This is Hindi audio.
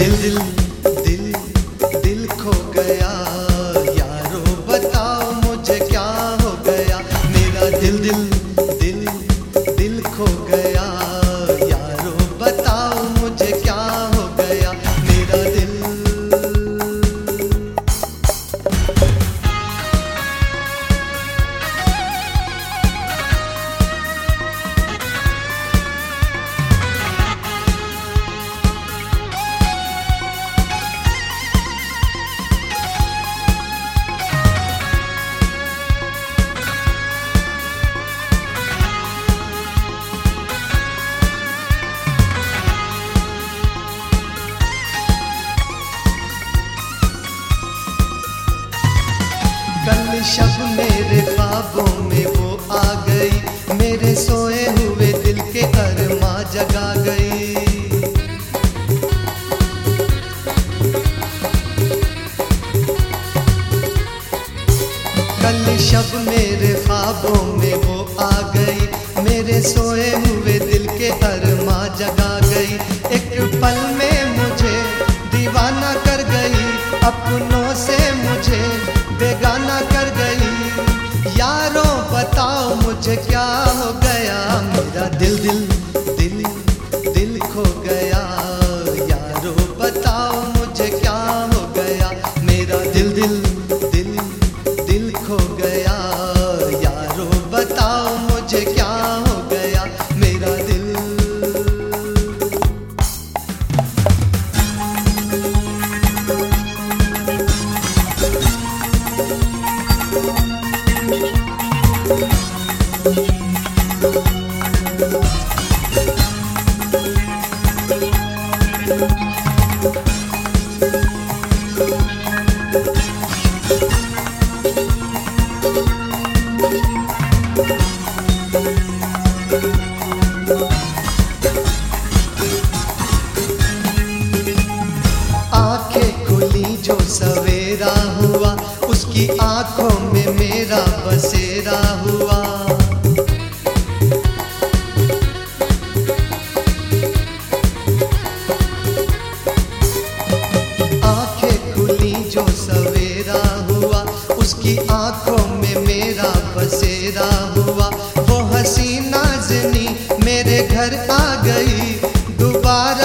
दिल दिल दिल दिल खो गया, यारो बताओ मुझे क्या हो गया। मेरा दिल दिल दिल दिल खो गया, यारो बताओ मुझे क्या हो गया। मेरा दिल कल शब मेरे ख्वाबों में वो आ गई, मेरे सोए हुए दिल के अरमा जगा गई। कल शब मेरे ख्वाबों में वो आ गई, मेरे सोए हुए दिल के अरमा जगा गई। एक पल में मुझे दीवाना कर गई, अपनों से मुझे बेगाना कर गई। यारो बताओ मुझे क्या हो गया। मेरा दिल दिल दिल दिल खो गया, यारो बताओ मुझे क्या हो गया। मेरा दिल दिल दिल दिल खो गया, यारो बताओ मुझे क्या हो गया। मेरा दिल आंखें खुली जो सवेरा हुआ, उसकी आंखों में मेरा बसेरा हुआ। आंखें खुली जो सवेरा हुआ, उसकी आंखों में मेरा बसेरा हुआ। वो हसीना ज़नी मेरे घर आ गई, दोबारा